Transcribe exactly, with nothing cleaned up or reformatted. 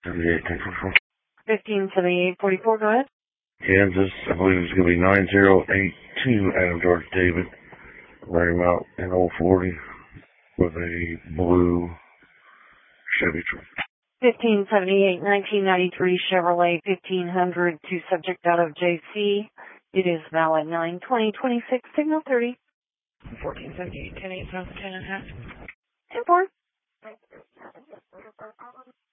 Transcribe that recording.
seventy-eight, ten forty-four. fifteen seventy-eight forty-four, go ahead. Kansas, I believe it's going to be nine zero eight two Adam George David. Bring him out in oh forty with a blue Chevy truck. fifteen seventy-eight nineteen ninety-three Chevrolet fifteen hundred to subject out of J C. It is valid nine twenty twenty-six, signal thirty. fourteen seventy-eight ten eight, ten and a half. ten four.